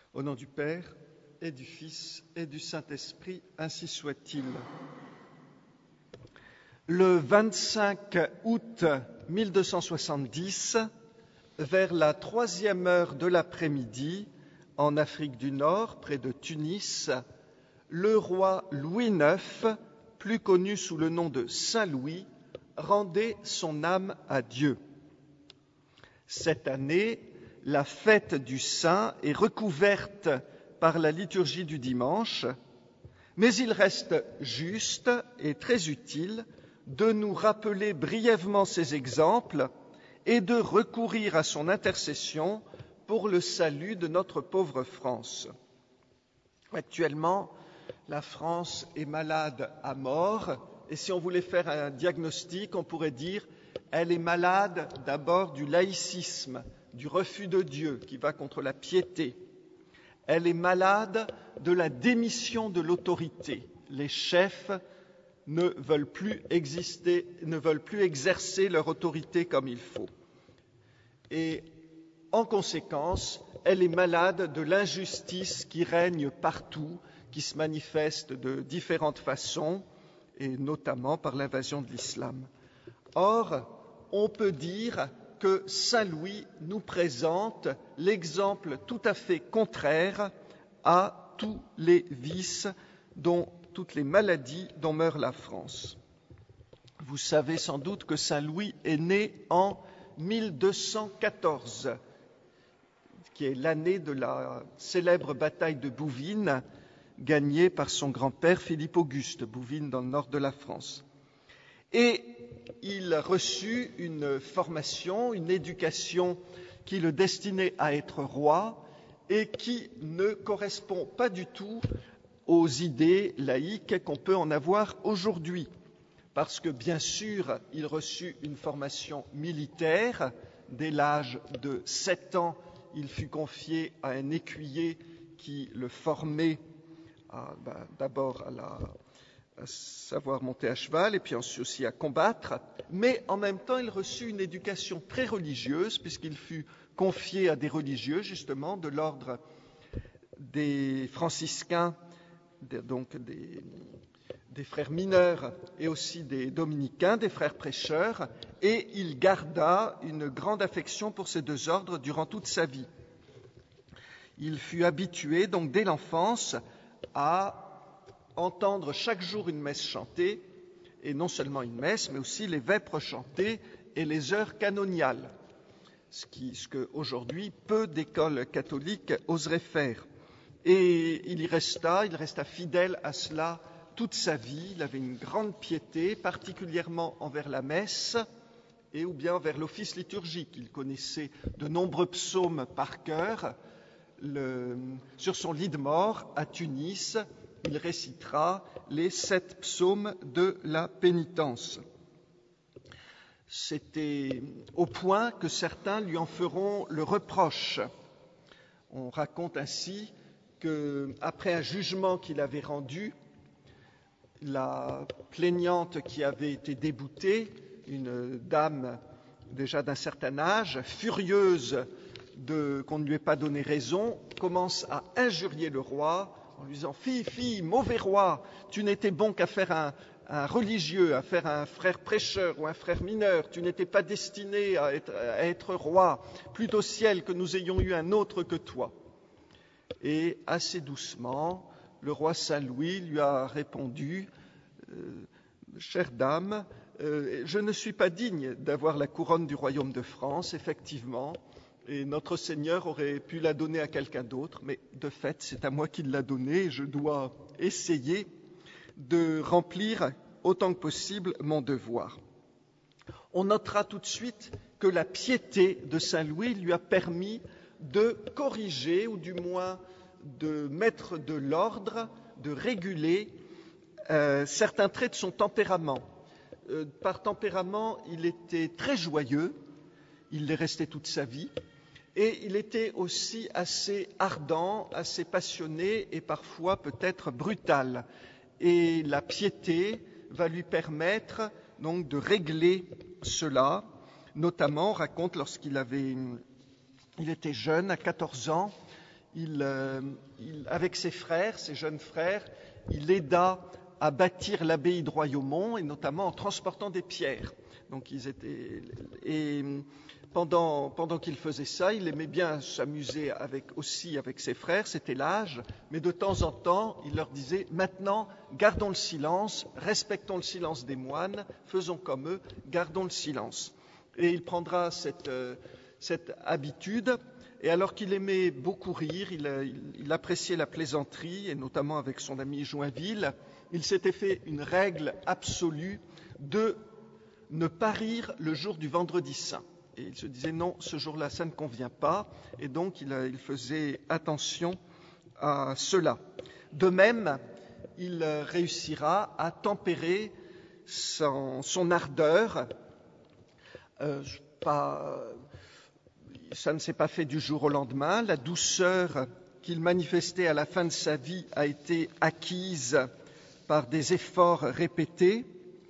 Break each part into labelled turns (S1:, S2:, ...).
S1: Au nom du Père et du Fils et du Saint-Esprit, ainsi soit-il. Le 25 août 1270, vers la 3e heure de l'après-midi, en Afrique du Nord, près de Tunis, le roi Louis IX, plus connu sous le nom de Saint Louis, rendait son âme à Dieu. Cette année, la fête du Saint est recouverte par la liturgie du dimanche, mais il reste juste et très utile de nous rappeler brièvement ces exemples et de recourir à son intercession pour le salut de notre pauvre France. Actuellement, la France est malade à mort, et si on voulait faire un diagnostic, on pourrait dire elle est malade d'abord du laïcisme, du refus de Dieu qui va contre la piété. Elle est malade de la démission de l'autorité. Les chefs ne veulent plus exercer leur autorité comme il faut. Et en conséquence, elle est malade de l'injustice qui règne partout, qui se manifeste de différentes façons, et notamment par l'invasion de l'islam. Or, on peut dire que Saint Louis nous présente l'exemple tout à fait contraire à tous les vices, toutes les maladies dont meurt la France. Vous savez sans doute que Saint Louis est né en 1214, qui est l'année de la célèbre bataille de Bouvines, gagnée par son grand-père Philippe Auguste, Bouvines dans le nord de la France. Et il reçut une formation, une éducation qui le destinait à être roi et qui ne correspond pas du tout aux idées laïques qu'on peut en avoir aujourd'hui. Parce que, bien sûr, il reçut une formation militaire. Dès l'âge de 7 ans, il fut confié à un écuyer qui le formait d'abord à savoir monter à cheval et puis ensuite aussi à combattre, mais en même temps il reçut une éducation très religieuse puisqu'il fut confié à des religieux justement de l'ordre des franciscains, donc des frères mineurs et aussi des dominicains, des frères prêcheurs, et il garda une grande affection pour ces deux ordres durant toute sa vie. Il fut habitué donc dès l'enfance à entendre chaque jour une messe chantée, et non seulement une messe, mais aussi les vêpres chantées et les heures canoniales, ce que aujourd'hui peu d'écoles catholiques oseraient faire. Et il resta fidèle à cela toute sa vie. Il avait une grande piété, particulièrement envers la messe et ou bien envers l'office liturgique. Il connaissait de nombreux psaumes par cœur. Sur son lit de mort à Tunis, il récitera les 7 psaumes de la pénitence. C'était au point que certains lui en feront le reproche. On raconte ainsi qu'après un jugement qu'il avait rendu, la plaignante qui avait été déboutée, une dame déjà d'un certain âge, furieuse qu'on ne lui ait pas donné raison, commence à injurier le roi en lui disant « Fille, mauvais roi, tu n'étais bon qu'à faire un religieux, à faire un frère prêcheur ou un frère mineur, tu n'étais pas destiné à être roi, plût au ciel que nous ayons eu un autre que toi. » Et assez doucement, le roi Saint Louis lui a répondu « Chère dame, je ne suis pas digne d'avoir la couronne du royaume de France, effectivement, et notre Seigneur aurait pu la donner à quelqu'un d'autre, mais de fait, c'est à moi qu'il l'a donnée et je dois essayer de remplir autant que possible mon devoir. » On notera tout de suite que la piété de Saint Louis lui a permis de corriger, ou du moins de mettre de l'ordre, de réguler certains traits de son tempérament. Par tempérament, il était très joyeux, il l'est resté toute sa vie, et il était aussi assez ardent, assez passionné et parfois peut-être brutal. Et la piété va lui permettre donc de régler cela. Notamment, on raconte lorsqu'il était jeune, à 14 ans, avec ses frères, ses jeunes frères, il aida à bâtir l'abbaye de Royaumont, et notamment en transportant des pierres. Donc pendant qu'il faisait ça, il aimait bien s'amuser aussi avec ses frères, c'était l'âge, mais de temps en temps, il leur disait « Maintenant, gardons le silence, respectons le silence des moines, faisons comme eux, gardons le silence. » Et il prendra cette habitude, et alors qu'il aimait beaucoup rire, il appréciait la plaisanterie, et notamment avec son ami Joinville, il s'était fait une règle absolue de ne pas rire le jour du vendredi saint. Et il se disait non, ce jour-là, ça ne convient pas, et donc il faisait attention à cela. De même, il réussira à tempérer son ardeur. Ça ne s'est pas fait du jour au lendemain. La douceur qu'il manifestait à la fin de sa vie a été acquise par des efforts répétés,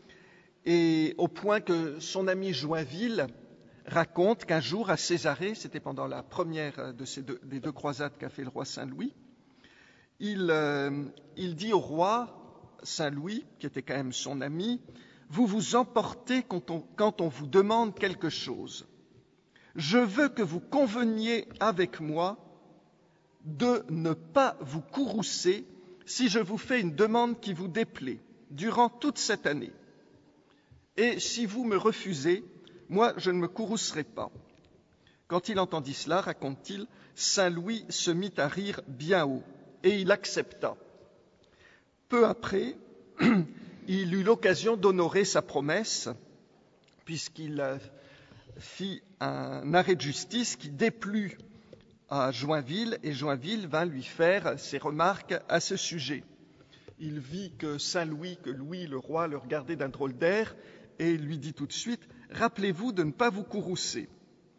S1: et au point que son ami Joinville raconte qu'un jour à Césarée, c'était pendant la première des deux croisades qu'a fait le roi Saint-Louis, il dit au roi Saint-Louis, qui était quand même son ami, « Vous vous emportez quand on vous demande quelque chose. Je veux que vous conveniez avec moi de ne pas vous courroucer si je vous fais une demande qui vous déplaît durant toute cette année. Et si vous me refusez, moi, je ne me courroucerai pas. » Quand il entendit cela, raconte-t-il, Saint-Louis se mit à rire bien haut, et il accepta. Peu après, il eut l'occasion d'honorer sa promesse, puisqu'il fit un arrêt de justice qui déplut à Joinville, et Joinville vint lui faire ses remarques à ce sujet. Il vit que Saint-Louis, que Louis le roi le regardait d'un drôle d'air, et il lui dit tout de suite « Rappelez-vous de ne pas vous courroucer. »«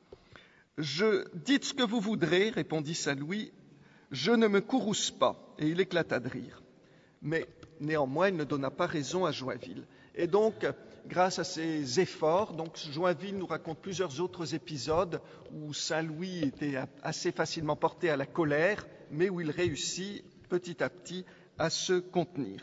S1: Dites ce que vous voudrez, répondit Saint-Louis, je ne me courrouce pas. » Et il éclata de rire. Mais néanmoins, il ne donna pas raison à Joinville. Et donc, grâce à ses efforts, Joinville nous raconte plusieurs autres épisodes où Saint-Louis était assez facilement porté à la colère, mais où il réussit petit à petit à se contenir.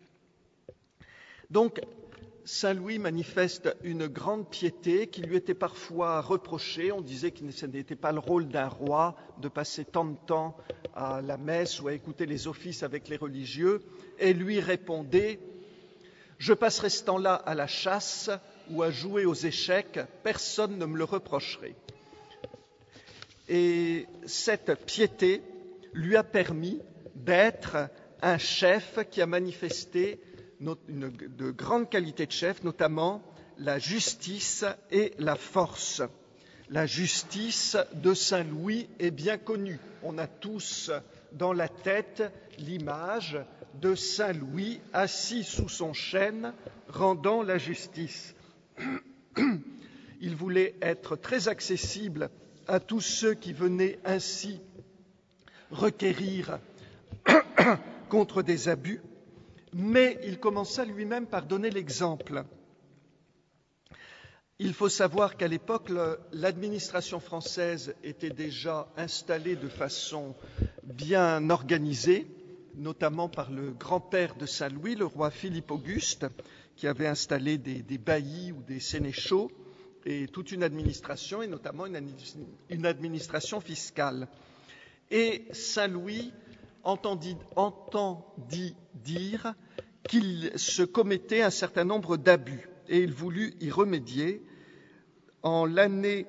S1: Donc, Saint-Louis manifeste une grande piété qui lui était parfois reprochée. On disait que ce n'était pas le rôle d'un roi de passer tant de temps à la messe ou à écouter les offices avec les religieux. Et lui répondait « Je passerai ce temps-là à la chasse ou à jouer aux échecs, personne ne me le reprocherait. » Et cette piété lui a permis d'être un chef qui a manifesté de grandes qualités de chef, notamment la justice et la force. La justice de Saint-Louis est bien connue. On a tous dans la tête l'image de Saint-Louis assis sous son chêne, rendant la justice. Il voulait être très accessible à tous ceux qui venaient ainsi requérir contre des abus, mais il commença lui-même par donner l'exemple. Il faut savoir qu'à l'époque, l'administration française était déjà installée de façon bien organisée, notamment par le grand-père de Saint-Louis, le roi Philippe Auguste, qui avait installé des baillis ou des sénéchaux et toute une administration, et notamment une administration fiscale. Et Saint-Louis entendit dire qu'il se commettait un certain nombre d'abus, et il voulut y remédier. En l'année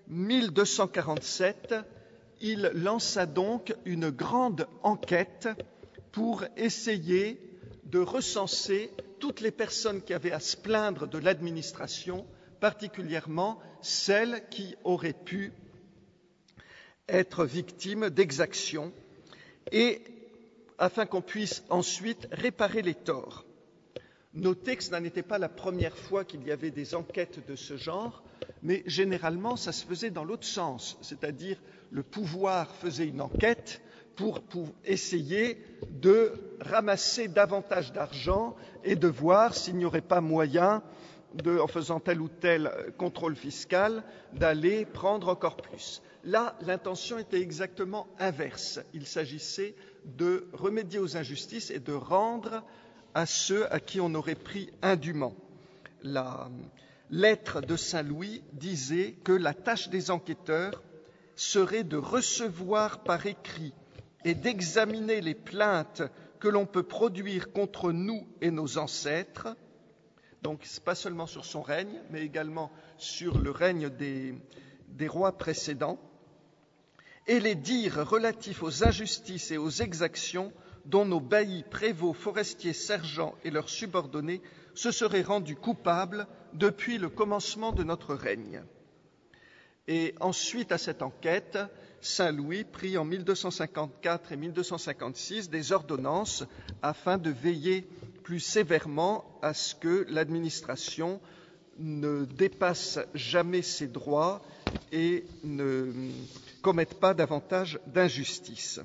S1: 1247, il lança donc une grande enquête pour essayer de recenser toutes les personnes qui avaient à se plaindre de l'administration, particulièrement celles qui auraient pu être victimes d'exactions, et afin qu'on puisse ensuite réparer les torts. Notez que ce n'était pas la première fois qu'il y avait des enquêtes de ce genre, mais généralement ça se faisait dans l'autre sens, c'est-à-dire le pouvoir faisait une enquête pour essayer de ramasser davantage d'argent et de voir s'il n'y aurait pas moyen en faisant tel ou tel contrôle fiscal, d'aller prendre encore plus. Là, l'intention était exactement inverse. Il s'agissait de remédier aux injustices et de rendre à ceux à qui on aurait pris indûment. La lettre de Saint Louis disait que la tâche des enquêteurs serait de recevoir par écrit et d'examiner les plaintes que l'on peut produire contre nous et nos ancêtres, donc pas seulement sur son règne, mais également sur le règne des rois précédents, et les dires relatifs aux injustices et aux exactions dont nos baillis, prévôts, forestiers, sergents et leurs subordonnés se seraient rendus coupables depuis le commencement de notre règne. Et ensuite à cette enquête, Saint Louis prit en 1254 et 1256 des ordonnances afin de veiller plus sévèrement à ce que l'administration ne dépasse jamais ses droits et ne commette pas davantage d'injustice.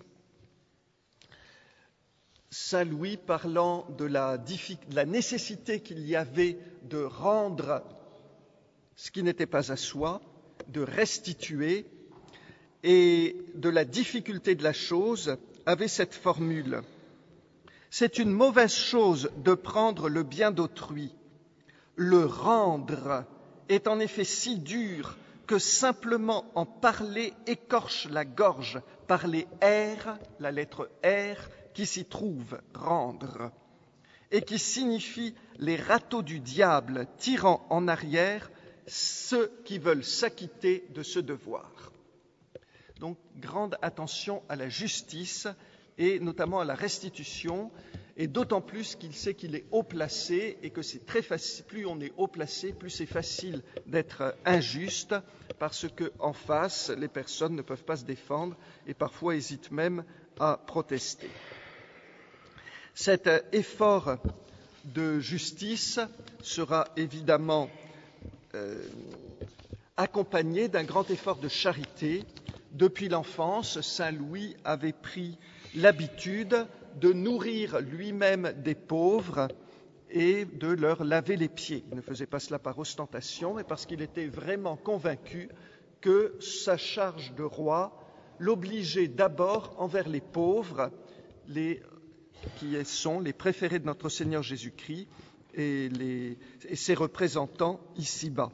S1: Saint Louis, parlant de la nécessité qu'il y avait de rendre ce qui n'était pas à soi, de restituer, et de la difficulté de la chose, avait cette formule: c'est une mauvaise chose de prendre le bien d'autrui. Le rendre est en effet si dur que simplement en parler écorche la gorge par les R, la lettre R, qui s'y trouve, rendre, et qui signifie les râteaux du diable tirant en arrière ceux qui veulent s'acquitter de ce devoir. Donc, grande attention à la justice et notamment à la restitution, et d'autant plus qu'il sait qu'il est haut placé et que c'est très facile, plus on est haut placé, plus c'est facile d'être injuste, parce qu'en face, les personnes ne peuvent pas se défendre et parfois hésitent même à protester. Cet effort de justice sera évidemment accompagné d'un grand effort de charité. Depuis l'enfance, Saint Louis avait pris l'habitude de nourrir lui-même des pauvres et de leur laver les pieds. Il ne faisait pas cela par ostentation, mais parce qu'il était vraiment convaincu que sa charge de roi l'obligeait d'abord envers les pauvres, qui sont les préférés de notre Seigneur Jésus-Christ et ses représentants ici-bas.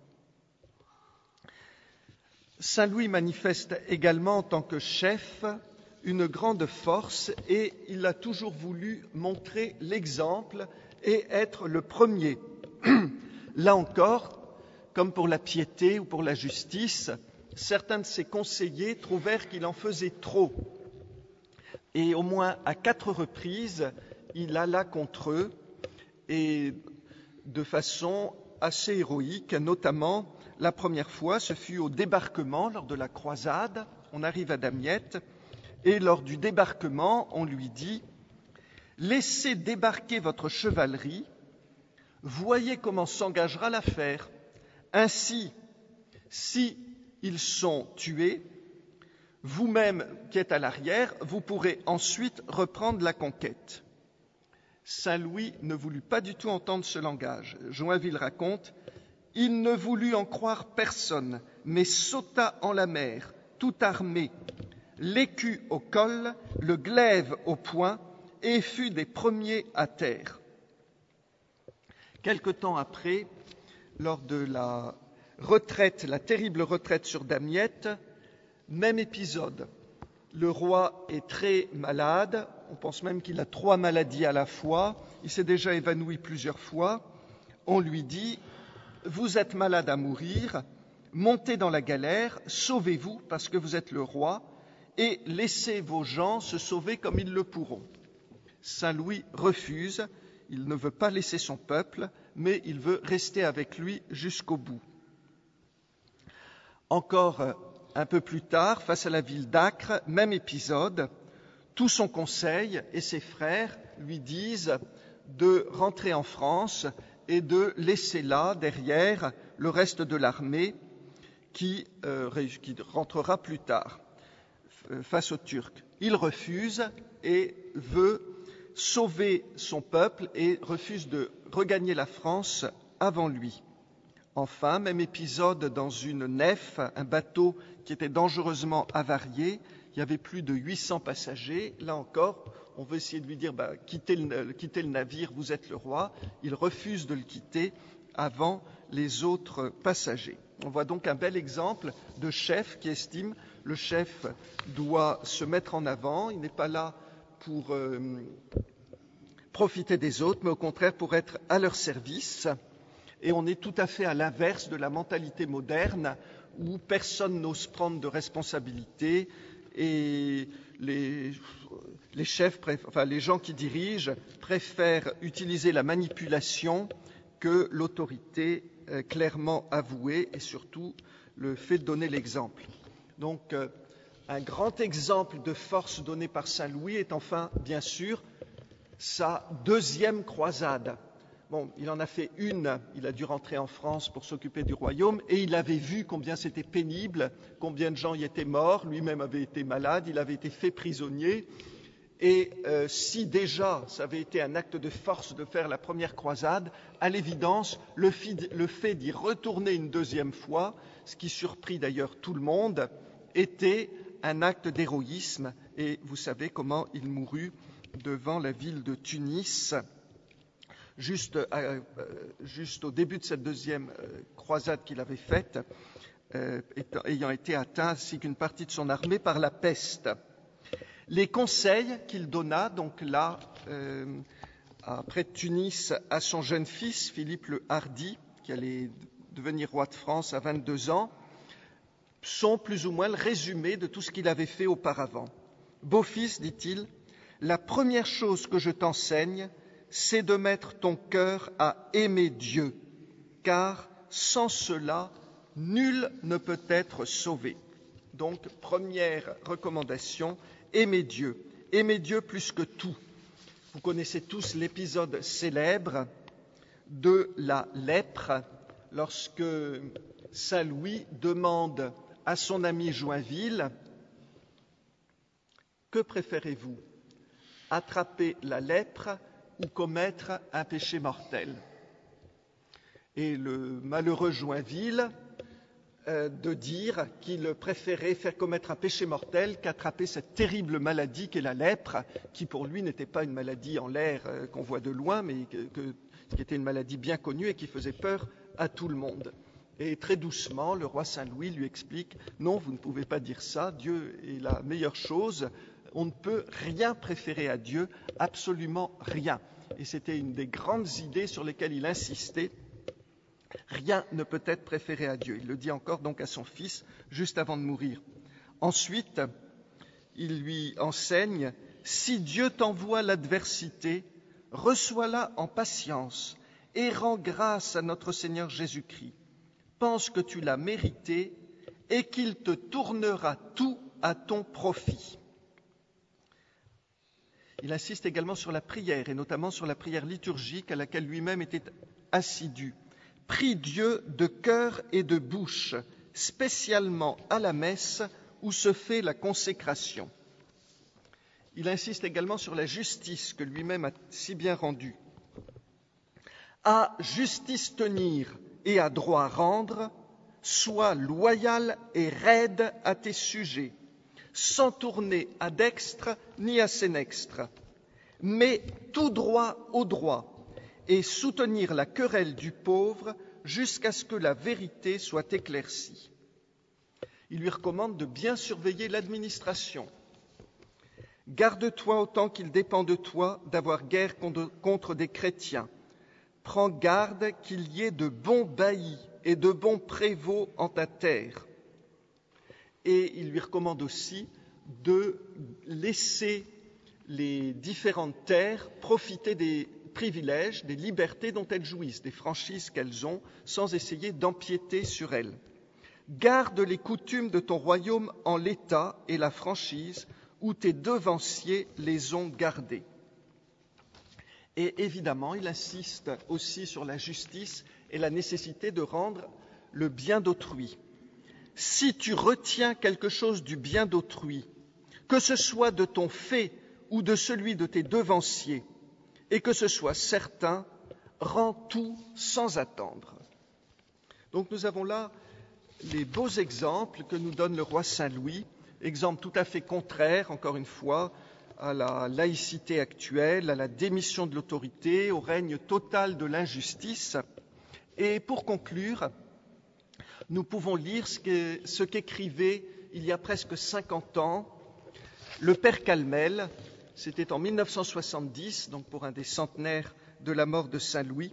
S1: Saint Louis manifeste également en tant que chef une grande force et il a toujours voulu montrer l'exemple et être le premier. Là encore, comme pour la piété ou pour la justice, certains de ses conseillers trouvèrent qu'il en faisait trop. Et au moins à 4 reprises, il alla contre eux, et de façon assez héroïque, notamment la première fois, ce fut au débarquement lors de la croisade. On arrive à Damiette, et lors du débarquement, on lui dit « Laissez débarquer votre chevalerie, voyez comment s'engagera l'affaire. Ainsi, si ils sont tués, vous-même qui êtes à l'arrière, vous pourrez ensuite reprendre la conquête. » Saint Louis ne voulut pas du tout entendre ce langage. Joinville raconte « Il ne voulut en croire personne, mais sauta en la mer, tout armé, l'écu au col, le glaive au poing, et fut des premiers à terre. » Quelque temps après, lors de la terrible retraite sur Damiette, même épisode. Le roi est très malade, on pense même qu'il a 3 maladies à la fois, il s'est déjà évanoui plusieurs fois. On lui dit « Vous êtes malade à mourir, montez dans la galère, sauvez-vous parce que vous êtes le roi, et laissez vos gens se sauver comme ils le pourront. » Saint Louis refuse, il ne veut pas laisser son peuple, mais il veut rester avec lui jusqu'au bout. Encore un peu plus tard, face à la ville d'Acre, même épisode, tout son conseil et ses frères lui disent de rentrer en France et de laisser là, derrière, le reste de l'armée qui rentrera plus tard face aux Turcs. Il refuse et veut sauver son peuple et refuse de regagner la France avant lui. Enfin, même épisode dans une nef, un bateau qui était dangereusement avarié. Il y avait plus de 800 passagers. Là encore, on veut essayer de lui dire quittez le navire, vous êtes le roi. Il refuse de le quitter avant les autres passagers. On voit donc un bel exemple de chef qui estime le chef doit se mettre en avant. Il n'est pas là pour profiter des autres, mais au contraire pour être à leur service. Et on est tout à fait à l'inverse de la mentalité moderne où personne n'ose prendre de responsabilité et les chefs, les gens qui dirigent préfèrent utiliser la manipulation que l'autorité clairement avouée et surtout le fait de donner l'exemple. Donc, un grand exemple de force donnée par Saint Louis est enfin, bien sûr, sa deuxième croisade. Bon, il en a fait une, il a dû rentrer en France pour s'occuper du royaume, et il avait vu combien c'était pénible, combien de gens y étaient morts, lui-même avait été malade, il avait été fait prisonnier, et si déjà ça avait été un acte de force de faire la première croisade, à l'évidence, le fait d'y retourner une deuxième fois, ce qui surprit d'ailleurs tout le monde, était un acte d'héroïsme, et vous savez comment il mourut devant la ville de Tunis, juste au début de cette deuxième croisade qu'il avait faite, ayant été atteint ainsi qu'une partie de son armée par la peste. Les conseils qu'il donna, donc là, près de Tunis, à son jeune fils, Philippe le Hardi, qui allait devenir roi de France à 22 ans, sont plus ou moins le résumé de tout ce qu'il avait fait auparavant. « Beau-fils, dit-il, la première chose que je t'enseigne, c'est de mettre ton cœur à aimer Dieu, car sans cela, nul ne peut être sauvé. » Donc, première recommandation, aimer Dieu plus que tout. Vous connaissez tous l'épisode célèbre de la lèpre, lorsque Saint Louis demande à son ami Joinville « Que préférez-vous, attraper la lèpre ou commettre un péché mortel ?» Et le malheureux Joinville de dire qu'il préférait faire commettre un péché mortel qu'attraper cette terrible maladie qu'est la lèpre, qui pour lui n'était pas une maladie en l'air qu'on voit de loin, mais qui était une maladie bien connue et qui faisait peur à tout le monde. Et très doucement, le roi Saint-Louis lui explique « Non, vous ne pouvez pas dire ça, Dieu est la meilleure chose, on ne peut rien préférer à Dieu, absolument rien. » Et c'était une des grandes idées sur lesquelles il insistait. Rien ne peut être préféré à Dieu. Il le dit encore donc à son fils juste avant de mourir. Ensuite, il lui enseigne « Si Dieu t'envoie l'adversité, reçois-la en patience et rends grâce à notre Seigneur Jésus-Christ. Pense que tu l'as mérité et qu'il te tournera tout à ton profit. » Il insiste également sur la prière, et notamment sur la prière liturgique à laquelle lui-même était assidu. « Prie Dieu de cœur et de bouche, spécialement à la messe où se fait la consécration. » Il insiste également sur la justice que lui-même a si bien rendue. « À justice tenir et à droit rendre, sois loyal et raide à tes sujets, sans tourner à dextre ni à sénextre, mais tout droit au droit, et soutenir la querelle du pauvre jusqu'à ce que la vérité soit éclaircie. » Il lui recommande de bien surveiller l'administration. « Garde-toi autant qu'il dépend de toi d'avoir guerre contre des chrétiens. Prends garde qu'il y ait de bons baillis et de bons prévôts en ta terre. » Et il lui recommande aussi de laisser les différentes terres profiter des privilèges, des libertés dont elles jouissent, des franchises qu'elles ont, sans essayer d'empiéter sur elles. Garde les coutumes de ton royaume en l'état et la franchise où tes devanciers les ont gardées. Et évidemment, il insiste aussi sur la justice et la nécessité de rendre le bien d'autrui. Si tu retiens quelque chose du bien d'autrui, que ce soit de ton fait ou de celui de tes devanciers, et que ce soit certain, rend tout sans attendre. Donc nous avons là les beaux exemples que nous donne le roi Saint-Louis, exemples tout à fait contraires, encore une fois, à la laïcité actuelle, à la démission de l'autorité, au règne total de l'injustice. Et pour conclure, nous pouvons lire ce qu'écrivait il y a presque 50 ans le père Calmel. C'était en 1970, donc pour un des centenaires de la mort de Saint-Louis.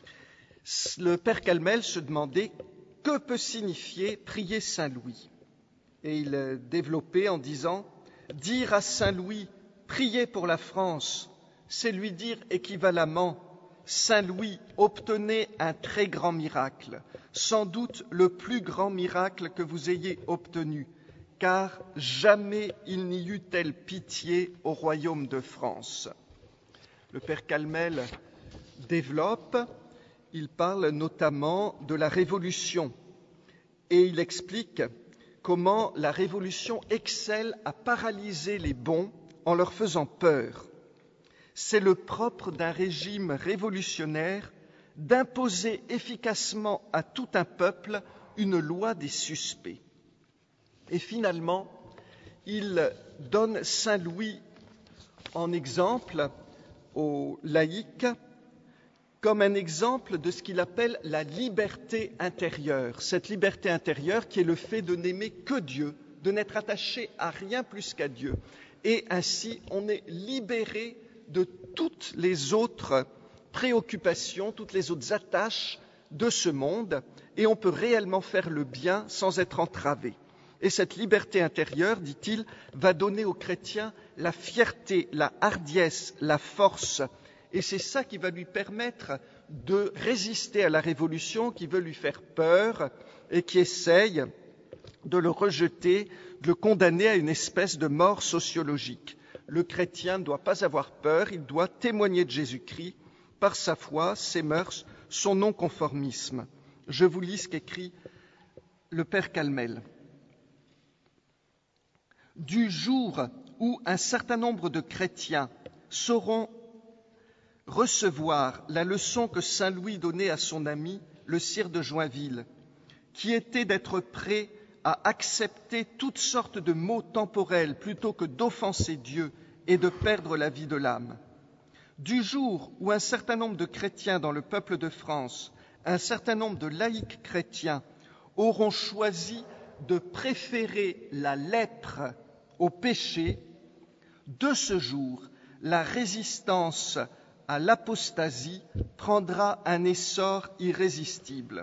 S1: Le père Calmel se demandait « Que peut signifier prier Saint-Louis ?» Et il développait en disant « Dire à Saint-Louis, priez pour la France, c'est lui dire équivalemment « Saint-Louis, obtenez un très grand miracle, sans doute le plus grand miracle que vous ayez obtenu, car jamais il n'y eut telle pitié au royaume de France. » Le père Calmel développe, il parle notamment de la Révolution et il explique comment la Révolution excelle à paralyser les bons en leur faisant peur. C'est le propre d'un régime révolutionnaire d'imposer efficacement à tout un peuple une loi des suspects. Et finalement, il donne Saint-Louis en exemple aux laïcs comme un exemple de ce qu'il appelle la liberté intérieure. Cette liberté intérieure qui est le fait de n'aimer que Dieu, de n'être attaché à rien plus qu'à Dieu. Et ainsi, on est libéré de toutes les autres préoccupations, toutes les autres attaches de ce monde, et on peut réellement faire le bien sans être entravé. Et cette liberté intérieure, dit-il, va donner aux chrétiens la fierté, la hardiesse, la force. Et c'est ça qui va lui permettre de résister à la révolution qui veut lui faire peur et qui essaye de le rejeter, de le condamner à une espèce de mort sociologique. Le chrétien ne doit pas avoir peur, il doit témoigner de Jésus-Christ par sa foi, ses mœurs, son non-conformisme. Je vous lis ce qu'écrit le père Calmel. Du jour où un certain nombre de chrétiens sauront recevoir la leçon que saint Louis donnait à son ami, le sire de Joinville, qui était d'être prêt à accepter toutes sortes de maux temporels plutôt que d'offenser Dieu et de perdre la vie de l'âme. Du jour où un certain nombre de chrétiens dans le peuple de France, un certain nombre de laïcs chrétiens auront choisi de préférer la lèpre au péché, de ce jour, la résistance à l'apostasie prendra un essor irrésistible.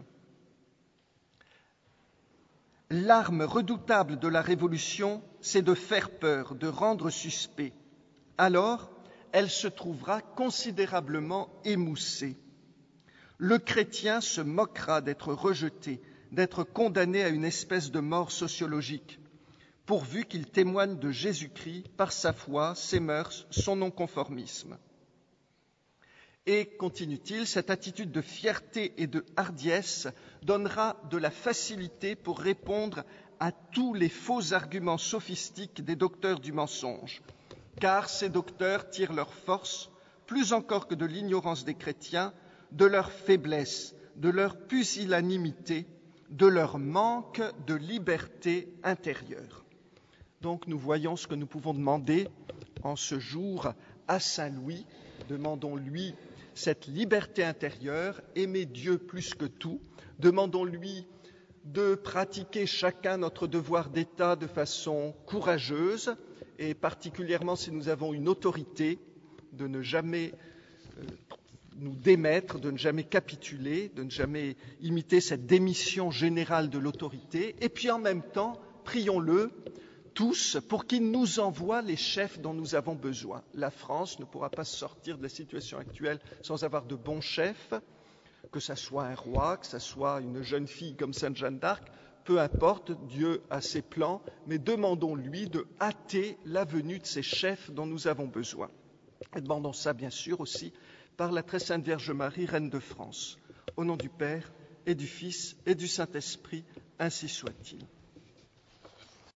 S1: L'arme redoutable de la Révolution, c'est de faire peur, de rendre suspect. Alors, elle se trouvera considérablement émoussée. Le chrétien se moquera d'être rejeté, d'être condamné à une espèce de mort sociologique, pourvu qu'il témoigne de Jésus-Christ par sa foi, ses mœurs, son non-conformisme. Et, continue-t-il, cette attitude de fierté et de hardiesse donnera de la facilité pour répondre à tous les faux arguments sophistiques des docteurs du mensonge, car ces docteurs tirent leur force, plus encore que de l'ignorance des chrétiens, de leur faiblesse, de leur pusillanimité, de leur manque de liberté intérieure. Donc nous voyons ce que nous pouvons demander en ce jour à saint Louis. Demandons-lui cette liberté intérieure, aimer Dieu plus que tout. Demandons-lui de pratiquer chacun notre devoir d'État de façon courageuse, et particulièrement si nous avons une autorité, de ne jamais nous démettre, de ne jamais capituler, de ne jamais imiter cette démission générale de l'autorité. Et puis en même temps, prions-le tous pour qu'il nous envoie les chefs dont nous avons besoin. La France ne pourra pas sortir de la situation actuelle sans avoir de bons chefs, que ce soit un roi, que ce soit une jeune fille comme Sainte Jeanne d'Arc, peu importe, Dieu a ses plans, mais demandons-lui de hâter la venue de ces chefs dont nous avons besoin. Et demandons ça, bien sûr, aussi par la très sainte Vierge Marie, Reine de France. Au nom du Père et du Fils et du Saint-Esprit, ainsi soit-il.